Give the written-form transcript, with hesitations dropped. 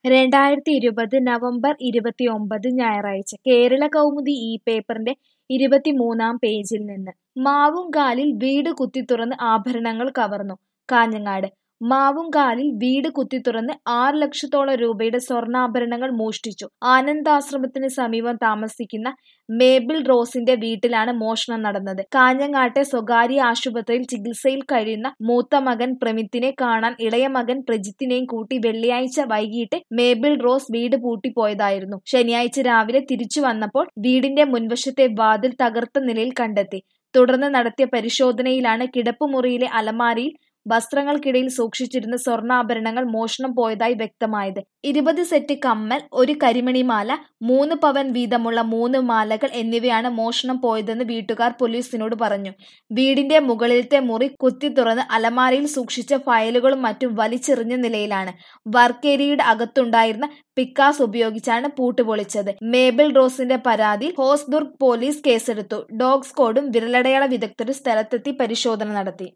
2020 November 29 ഞായറാഴ്ച കേരള കൗമുദി ഈ പേപ്പറിന്റെ 23-ാം പേജിൽ നിന്ന് മാവുങ്കാലിൽ വീട് കുത്തിത്തുറന്ന് ആഭരണങ്ങൾ കവർന്നു. കാഞ്ഞങ്ങാട് മാവുങ്കാലിൽ വീട് കുത്തിത്തുറന്ന് 6 ലക്ഷത്തോളം രൂപയുടെ സ്വർണ്ണാഭരണങ്ങൾ മോഷ്ടിച്ചു. ആനന്ദാശ്രമത്തിന് സമീപം താമസിക്കുന്ന മേബിൾ റോസിന്റെ വീട്ടിലാണ് മോഷണം നടന്നത്. കാഞ്ഞങ്ങാട്ടെ സ്വകാര്യ ആശുപത്രിയിൽ ചികിത്സയിൽ കഴിയുന്ന മൂത്ത മകൻ പ്രമിത്തിനെ കാണാൻ ഇളയ മകൻ പ്രജിത്തിനെയും കൂട്ടി വെള്ളിയാഴ്ച വൈകിട്ട് മേബിൾ റോസ് വീട് പൂട്ടിപ്പോയതായിരുന്നു. ശനിയാഴ്ച രാവിലെ തിരിച്ചു വന്നപ്പോൾ വീടിന്റെ മുൻവശത്തെ വാതിൽ തകർത്ത നിലയിൽ കണ്ടെത്തി. തുടർന്ന് നടത്തിയ പരിശോധനയിലാണ് കിടപ്പുമുറിയിലെ അലമാരയിൽ വസ്ത്രങ്ങൾക്കിടയിൽ സൂക്ഷിച്ചിരുന്ന സ്വർണ്ണാഭരണങ്ങൾ മോഷണം പോയതായി വ്യക്തമായത്. 20 സെറ്റ് കമ്മൽ, 1 കരിമണിമാല, 3 പവൻ വീതമുള്ള 3 മാലകൾ എന്നിവയാണ് മോഷണം പോയതെന്ന് വീട്ടുകാർ പോലീസിനോട് പറഞ്ഞു. വീടിന്റെ മുകളിലത്തെ മുറി കുത്തിത്തുറന്ന് അലമാരയിൽ സൂക്ഷിച്ച ഫയലുകളും മറ്റും വലിച്ചെറിഞ്ഞ നിലയിലാണ്. വർക്ക് ഏരിയയുടെ അകത്തുണ്ടായിരുന്ന പിക്കാസ് ഉപയോഗിച്ചാണ് പൂട്ട് പൊളിച്ചത്. മേബിൾ റോസിന്റെ പരാതിയിൽ ഹോസ്ദുർഗ് പോലീസ് കേസെടുത്തു. ഡോഗ് സ്ക്വാഡും വിരലടയാള വിദഗ്ധരും സ്ഥലത്തെത്തി പരിശോധന നടത്തി.